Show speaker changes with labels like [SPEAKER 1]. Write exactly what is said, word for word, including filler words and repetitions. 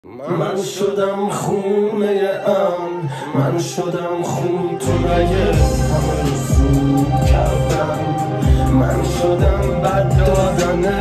[SPEAKER 1] من شدم خونه ام، من شدم خون تو نگه همه رو سود کردم. من شدم بد دادن